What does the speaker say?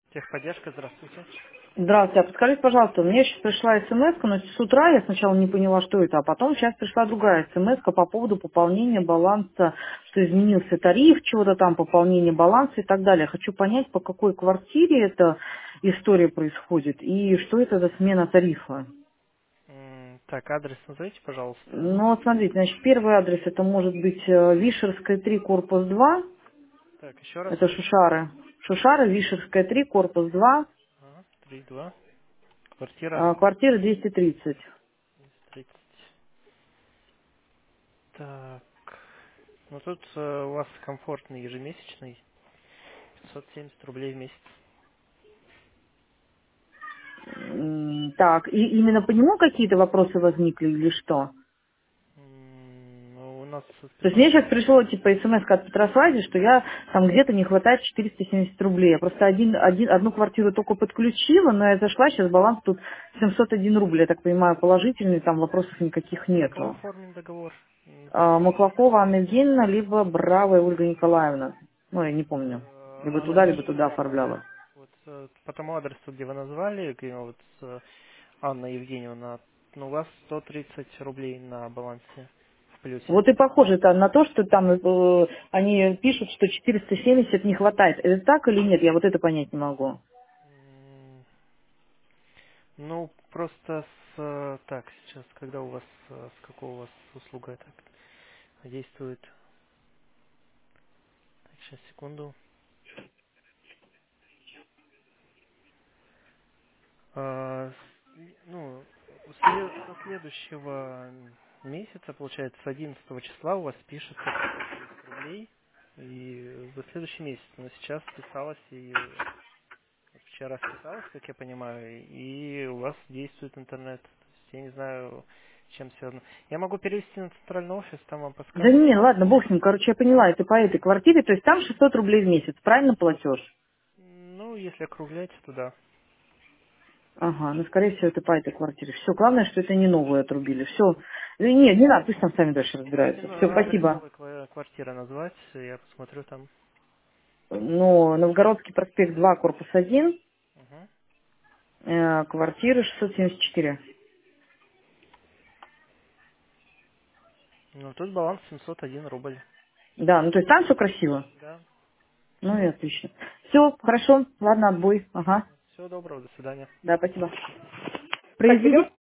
Техподдержка, здравствуйте. Здравствуйте, а подскажите, пожалуйста, мне сейчас пришла смс, но с утра я сначала не поняла, что это, а потом сейчас пришла другая смс по поводу пополнения баланса, что изменился тариф, чего-то там, пополнение баланса и так далее. Хочу понять, по какой квартире эта история происходит и что это за смена тарифа. Так, адрес назовите, пожалуйста. Ну, вот смотрите, значит, первый адрес это может быть Вишерская 3, корпус 2, Так, еще раз. это Шушары. Шушары, Вишерская 3, корпус 2, 3-2. Квартира квартира 230. 30. Так. Ну тут у вас комфортный ежемесячный 570 рублей в месяц. Так, и именно по нему какие-то вопросы возникли или что? Ну, у нас То есть мне специально... сейчас пришло типа смс от Петросвази, что я там где-то не хватает 470 рублей. Я просто одну квартиру только подключила, но я зашла, сейчас баланс тут 701 рубль. Я так понимаю, положительный, там вопросов никаких На кого нету. оформлен договор? Напишите. Маклакова Анна Евгеньевна, либо Бравая Ольга Николаевна. Ну, я не помню. Анна Либо Евгеньевна. туда оформляла. Вот по тому адресу, где вы назвали, где вот Анна Евгеньевна, ну, у вас 130 рублей на балансе в плюсе. Вот и похоже это на то, что там они пишут, что 470 не хватает. Это так или нет? Я вот это понять не могу. М, Ну, просто так, сейчас, когда у вас, с какого у вас услуга так действует? Так, сейчас, секунду. Ну, со следующего месяца, получается, с 11 числа у вас пишется 570 рублей, и за следующий месяц. Но сейчас списалось, и вот вчера списалось, как я понимаю, и у вас действует интернет. То есть я не знаю, с чем связано. Я могу перевести на центральный офис, там вам Да подскажут. не, ладно, бог с ним. Короче, я поняла, это по этой квартире, то есть там 600 рублей в месяц, правильно платеж? Ну, если округлять, то да. Ага, ну, скорее всего, это по этой квартире. Все, главное, что это не новую отрубили. Все. Нет, не надо, пусть там сами дальше Можете разбираются. Все, адрес спасибо. новой квартиры назвать, я посмотрю там. Ну, Новгородский проспект 2, корпус 1, Угу. квартира 674. Ну, тут баланс 701 рубль. Да, ну, то есть там все красиво. Да. Ну и отлично. Все, хорошо, ладно, отбой. Ага, Всего доброго, до свидания. да, спасибо. Так, Произведи идем?